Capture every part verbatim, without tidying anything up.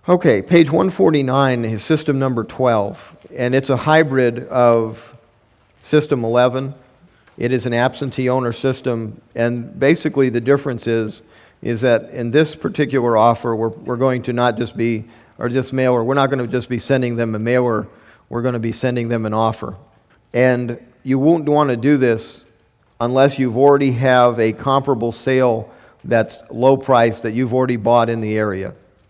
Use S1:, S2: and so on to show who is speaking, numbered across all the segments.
S1: Okay, page one forty-nine is system number twelve, and it's a hybrid of system eleven. It is an absentee owner system, and basically the difference is is that in this particular offer, we're, we're going to not just be, or just mailer, we're not going to just be sending them a mailer, we're going to be sending them an offer. And you won't want to do this unless you've already have a comparable sale that's low price that you've already bought in the area.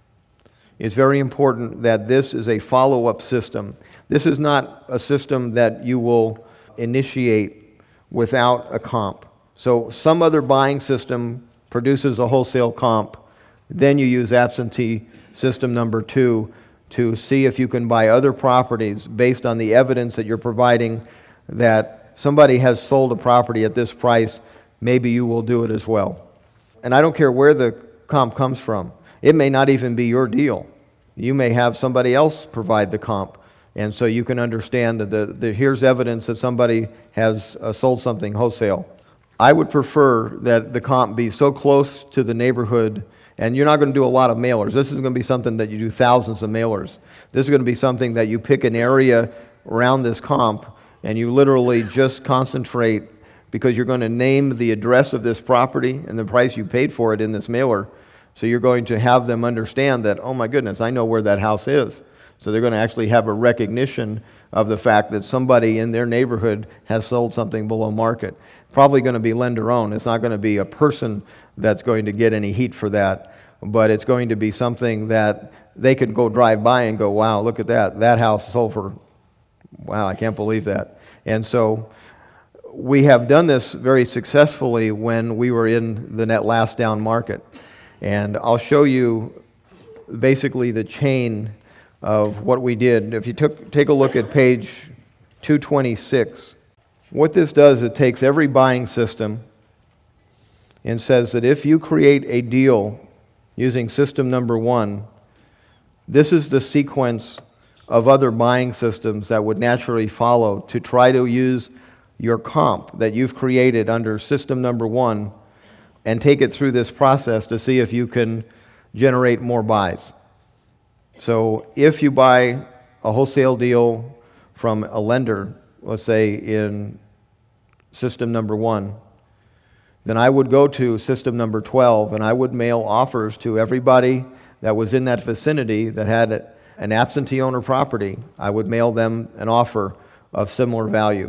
S1: It's very important that this is a follow-up system. This is not a system that you will initiate without a comp. So some other buying system produces a wholesale comp, then you use absentee system number two to see if you can buy other properties based on the evidence that you're providing that somebody has sold a property at this price, maybe you will do it as well. And I don't care where the comp comes from. It may not even be your deal. You may have somebody else provide the comp. And so you can understand that the, the, here's evidence that somebody has uh, sold something wholesale. I would prefer that the comp be so close to the neighborhood, and you're not going to do a lot of mailers. This is going to be something that you do thousands of mailers. This is going to be something that you pick an area around this comp, and you literally just concentrate because you're going to name the address of this property and the price you paid for it in this mailer. So you're going to have them understand that, oh my goodness, I know where that house is. So they're going to actually have a recognition of the fact that somebody in their neighborhood has sold something below market. Probably going to be lender-owned. It's not going to be a person that's going to get any heat for that, but it's going to be something that they could go drive by and go, wow, look at that. That house sold for, wow, I can't believe that. And so we have done this very successfully when we were in the net last down market. And I'll show you basically the chain of what we did. If you took, take a look at page two twenty-six, what this does, it takes every buying system and says that if you create a deal using system number one, this is the sequence of other buying systems that would naturally follow to try to use your comp that you've created under system number one and take it through this process to see if you can generate more buys. So if you buy a wholesale deal from a lender, let's say in system number one, then I would go to system number twelve and I would mail offers to everybody that was in that vicinity that had an absentee owner property. I would mail them an offer of similar value.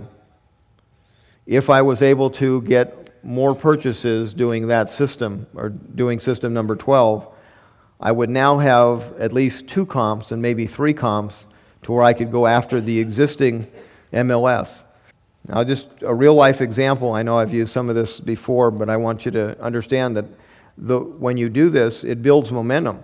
S1: If I was able to get more purchases doing that system or doing system number twelve, I would now have at least two comps and maybe three comps to where I could go after the existing M L S. Now, just a real-life example. I know I've used some of this before, but I want you to understand that the, when you do this, it builds momentum.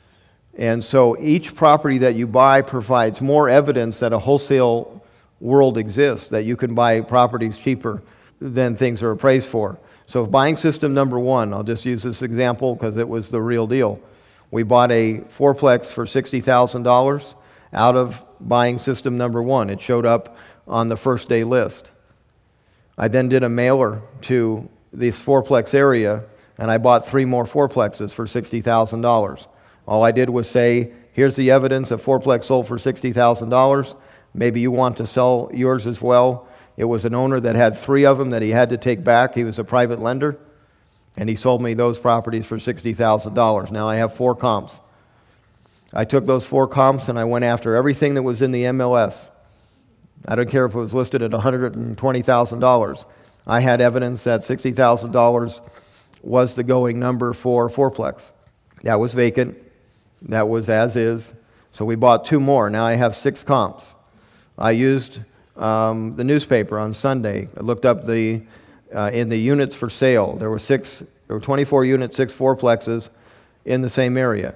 S1: And so each property that you buy provides more evidence that a wholesale world exists, that you can buy properties cheaper than things are appraised for. So if buying system number one, I'll just use this example because it was the real deal. We bought a fourplex for sixty thousand dollars out of buying system number one. It showed up on the first day list. I then did a mailer to this fourplex area, and I bought three more fourplexes for sixty thousand dollars. All I did was say, here's the evidence that fourplex sold for sixty thousand dollars. Maybe you want to sell yours as well. It was an owner that had three of them that he had to take back. He was a private lender. And he sold me those properties for sixty thousand dollars. Now I have four comps. I took those four comps and I went after everything that was in the M L S. I don't care if it was listed at one hundred twenty thousand dollars. I had evidence that sixty thousand dollars was the going number for fourplex. That was vacant. That was as is. So we bought two more. Now I have six comps. I used um, the newspaper on Sunday. I looked up the Uh, in the units for sale. There were six, there were twenty-four units, six fourplexes in the same area.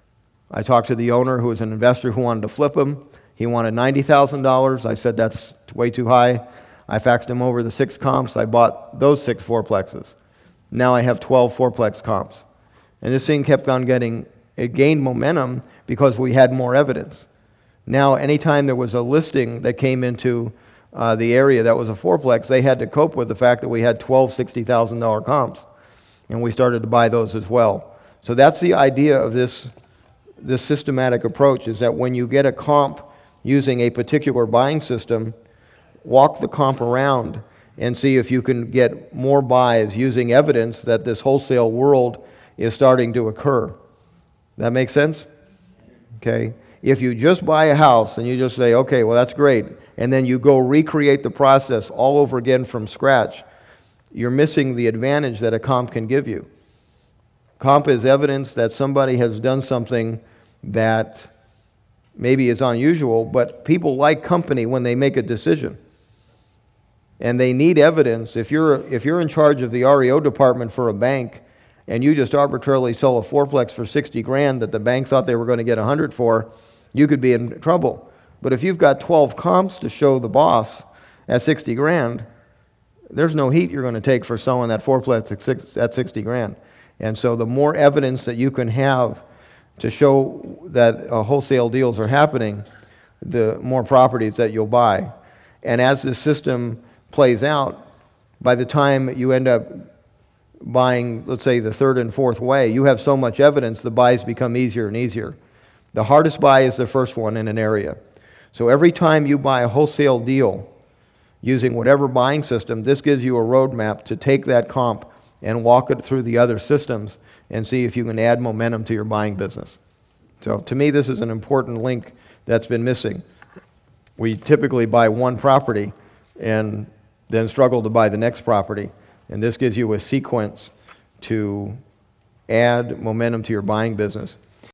S1: I talked to the owner, who was an investor who wanted to flip them. He wanted ninety thousand dollars. I said that's way too high. I faxed him over the six comps. I bought those six fourplexes. Now I have twelve fourplex comps. And this thing kept on getting, it gained momentum because we had more evidence. Now, anytime there was a listing that came into Uh, the area that was a fourplex, they had to cope with the fact that we had twelve sixty thousand dollars comps, and we started to buy those as well. So that's the idea of this this systematic approach is that when you get a comp using a particular buying system, walk the comp around and see if you can get more buys using evidence that this wholesale world is starting to occur. That make sense? Okay. If you just buy a house and you just say, okay, well, that's great, and then you go recreate the process all over again from scratch, you're missing the advantage that a comp can give you. Comp is evidence that somebody has done something that maybe is unusual, but people like company when they make a decision. And they need evidence. If you're if you're in charge of the R E O department for a bank and you just arbitrarily sell a fourplex for sixty grand that the bank thought they were going to get one hundred for, you could be in trouble. But if you've got twelve comps to show the boss at sixty grand, there's no heat you're going to take for selling that fourplex at, six, at sixty grand. And so the more evidence that you can have to show that uh, wholesale deals are happening, the more properties that you'll buy. And as this system plays out, by the time you end up buying, let's say, the third and fourth way, you have so much evidence, the buys become easier and easier. The hardest buy is the first one in an area. So every time you buy a wholesale deal using whatever buying system, this gives you a roadmap to take that comp and walk it through the other systems and see if you can add momentum to your buying business. So to me, this is an important link that's been missing. We typically buy one property and then struggle to buy the next property. And this gives you a sequence to add momentum to your buying business.